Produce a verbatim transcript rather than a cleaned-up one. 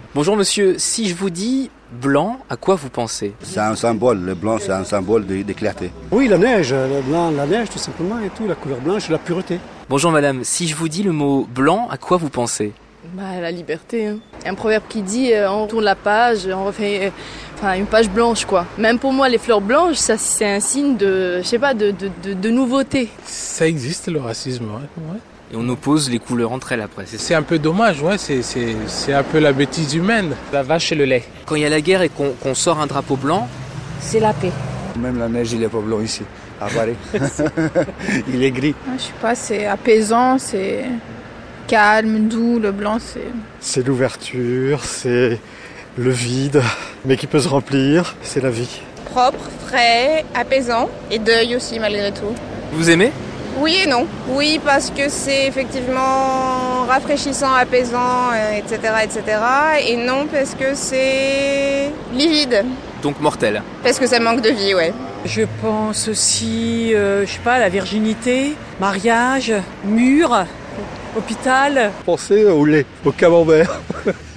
Bonjour monsieur, si je vous dis blanc, à quoi vous pensez? C'est un symbole, le blanc c'est un symbole de, de clarté. Oui, la neige, le blanc, la neige tout simplement et tout, la couleur blanche, la pureté. Bonjour madame, si je vous dis le mot blanc, à quoi vous pensez? Bah, la liberté. Hein. Un proverbe qui dit euh, on tourne la page, on refait euh, enfin, une page blanche quoi. Même pour moi, les fleurs blanches, ça c'est un signe de, je sais pas, de, de, de, de nouveauté. Ça existe le racisme, ouais. ouais. Et on oppose les couleurs entre elles après. C'est, c'est un peu dommage, ouais. C'est, c'est, c'est un peu la bêtise humaine. La vache et le lait. Quand il y a la guerre et qu'on, qu'on sort un drapeau blanc, c'est la paix. Même la neige, il est pas blanc ici, à Paris. Il est gris. Je sais pas, c'est apaisant, c'est calme, doux. Le blanc, c'est... C'est l'ouverture, c'est le vide, mais qui peut se remplir, c'est la vie. Propre, frais, apaisant et deuil aussi malgré tout. Vous aimez ? Oui et non. Oui, parce que c'est effectivement rafraîchissant, apaisant, et cetera, et cetera. Et non, parce que c'est livide. Donc mortel. Parce que ça manque de vie, ouais. Je pense aussi, euh, je sais pas, à la virginité, mariage, mur, hôpital. Pensez au lait, au camembert.